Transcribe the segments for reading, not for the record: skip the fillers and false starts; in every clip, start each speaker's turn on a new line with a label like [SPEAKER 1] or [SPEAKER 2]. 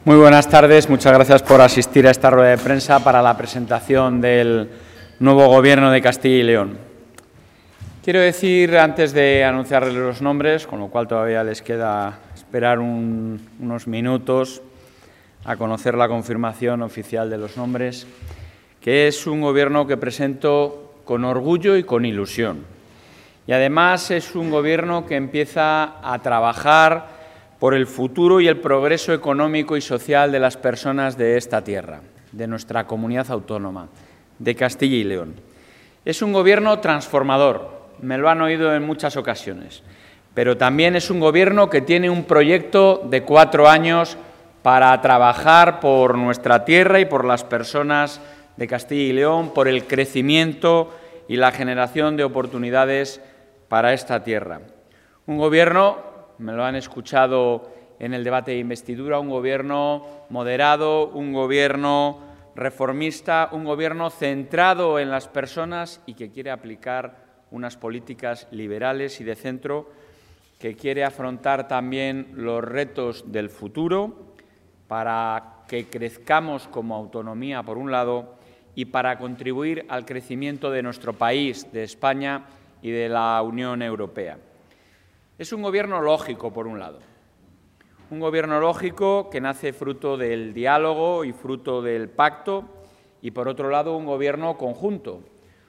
[SPEAKER 1] Muy buenas tardes. Muchas gracias por asistir a esta rueda de prensa para la presentación del nuevo Gobierno de Castilla y León. Quiero decir, antes de anunciarles los nombres, con lo cual todavía les queda esperar unos minutos a conocer la confirmación oficial de los nombres, que es un Gobierno que presento con orgullo y con ilusión. Y además es un Gobierno que empieza a trabajar por el futuro y el progreso económico y social de las personas de esta tierra, de nuestra comunidad autónoma, de Castilla y León. Es un Gobierno transformador, me lo han oído en muchas ocasiones, pero también es un Gobierno que tiene un proyecto de 4 años para trabajar por nuestra tierra y por las personas de Castilla y León, por el crecimiento y la generación de oportunidades para esta tierra. Un Gobierno, me lo han escuchado en el debate de investidura, un Gobierno moderado, un Gobierno reformista, un Gobierno centrado en las personas y que quiere aplicar unas políticas liberales y de centro, que quiere afrontar también los retos del futuro para que crezcamos como autonomía, por un lado, y para contribuir al crecimiento de nuestro país, de España y de la Unión Europea. Es un Gobierno lógico, por un lado, un Gobierno lógico que nace fruto del diálogo y fruto del pacto y, por otro lado, un Gobierno conjunto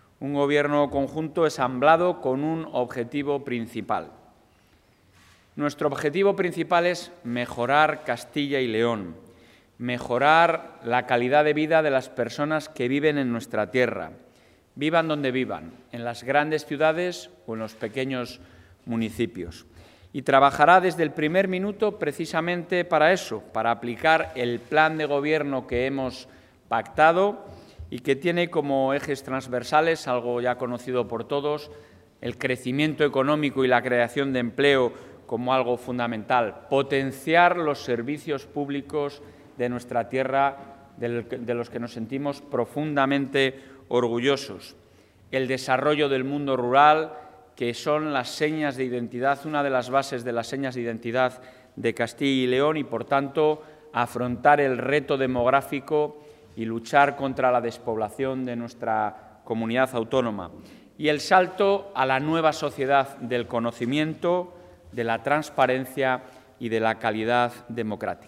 [SPEAKER 1] ensamblado con un objetivo principal. Nuestro objetivo principal es mejorar Castilla y León, mejorar la calidad de vida de las personas que viven en nuestra tierra, vivan donde vivan, en las grandes ciudades o en los pequeños municipios. Y trabajará desde el primer minuto precisamente para eso, para aplicar el plan de gobierno que hemos pactado y que tiene como ejes transversales, algo ya conocido por todos, el crecimiento económico y la creación de empleo como algo fundamental, potenciar los servicios públicos de nuestra tierra, de los que nos sentimos profundamente orgullosos, el desarrollo del mundo rural, que son las señas de identidad, una de las bases de las señas de identidad de Castilla y León y, por tanto, afrontar el reto demográfico y luchar contra la despoblación de nuestra comunidad autónoma. Y el salto a la nueva sociedad del conocimiento, de la transparencia y de la calidad democrática.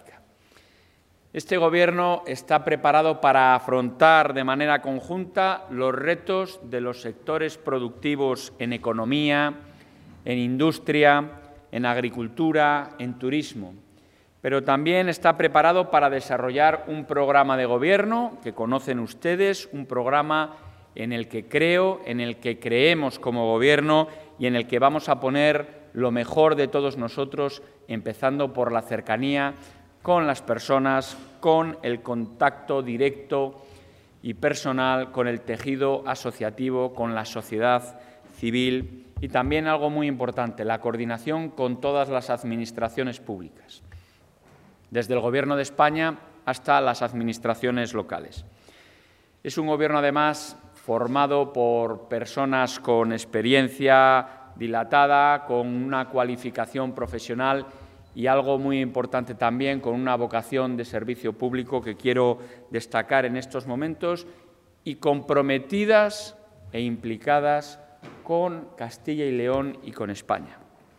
[SPEAKER 1] Este Gobierno está preparado para afrontar de manera conjunta los retos de los sectores productivos en economía, en industria, en agricultura, en turismo, pero también está preparado para desarrollar un programa de Gobierno que conocen ustedes, un programa en el que creo, en el que creemos como Gobierno y en el que vamos a poner lo mejor de todos nosotros, empezando por la cercanía con las personas, con el contacto directo y personal, con el tejido asociativo, con la sociedad civil y también algo muy importante, la coordinación con todas las administraciones públicas, desde el Gobierno de España hasta las administraciones locales. Es un Gobierno, además, formado por personas con experiencia dilatada, con una cualificación profesional y algo muy importante también, con una vocación de servicio público que quiero destacar en estos momentos y comprometidas e implicadas con Castilla y León y con España.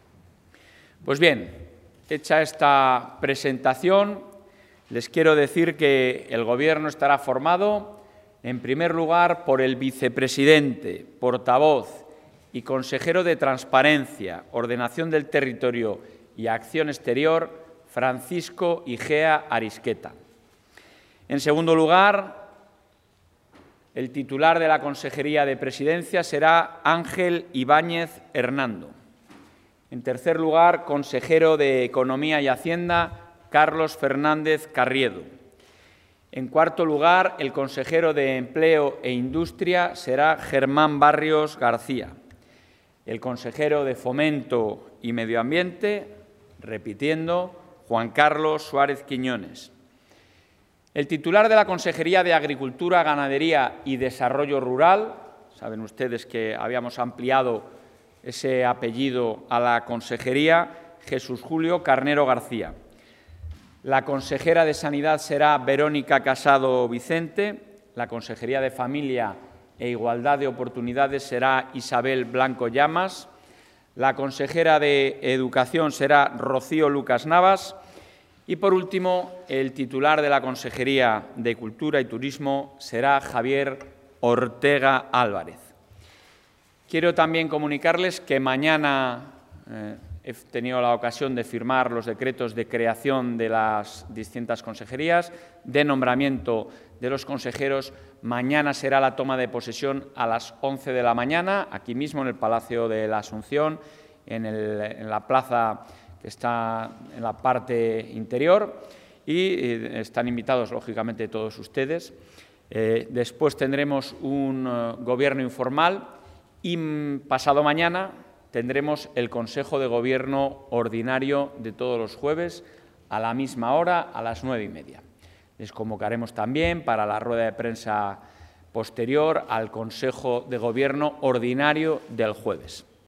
[SPEAKER 1] Pues bien, hecha esta presentación, les quiero decir que el Gobierno estará formado, en primer lugar, por el vicepresidente, portavoz y consejero de Transparencia, Ordenación del Territorio y Acción Exterior, Francisco Igea Arisqueta. En segundo lugar, el titular de la Consejería de Presidencia será Ángel Ibáñez Hernando. En tercer lugar, consejero de Economía y Hacienda, Carlos Fernández Carriedo. En cuarto lugar, el consejero de Empleo e Industria será Germán Barrios García. El consejero de Fomento y Medio Ambiente, repitiendo, Juan Carlos Suárez Quiñones. El titular de la Consejería de Agricultura, Ganadería y Desarrollo Rural, saben ustedes que habíamos ampliado ese apellido a la consejería, Jesús Julio Carnero García. La consejera de Sanidad será Verónica Casado Vicente. La Consejería de Familia e Igualdad de Oportunidades será Isabel Blanco Llamas. La consejera de Educación será Rocío Lucas Navas. Y, por último, el titular de la Consejería de Cultura y Turismo será Javier Ortega Álvarez. Quiero también comunicarles que mañana he tenido la ocasión de firmar los decretos de creación de las distintas consejerías, de nombramiento de los consejeros. Mañana será la toma de posesión a las 11 de la mañana, aquí mismo en el Palacio de la Asunción, en la plaza que está en la parte interior, y están invitados, lógicamente, todos ustedes. Después tendremos un gobierno informal y pasado mañana tendremos el Consejo de Gobierno ordinario de todos los jueves a la misma hora, a las 9:30. Les convocaremos también para la rueda de prensa posterior al Consejo de Gobierno ordinario del jueves.